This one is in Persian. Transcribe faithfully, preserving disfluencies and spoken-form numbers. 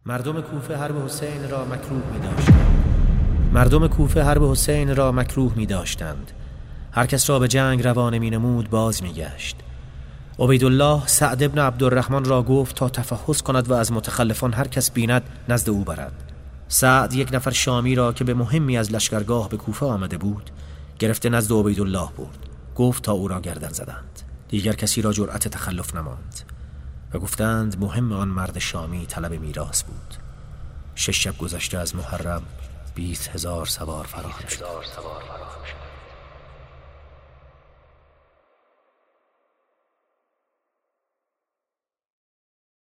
مردم کوفه حرب حسین را مکروه می داشتند. مردم کوفه حرب حسین را مکروه می داشتند. هر کس را به جنگ روانه می نمود باز می گشت. عبیدالله سعد ابن عبدالرحمن را گفت تا تفحص کند و از متخلفان هر کس بیند نزد او برد. سعد یک نفر شامی را که به مهمی از لشکرگاه به کوفه آمده بود گرفته نزد عبیدالله برد. گفت تا او را گردن زدند. دیگر کسی را جرأت تخلف نماند و گفتند مهم آن مرد شامی طلب میراث بود. شش شب گذشته از محرم بیست هزار سوار فراهم شد.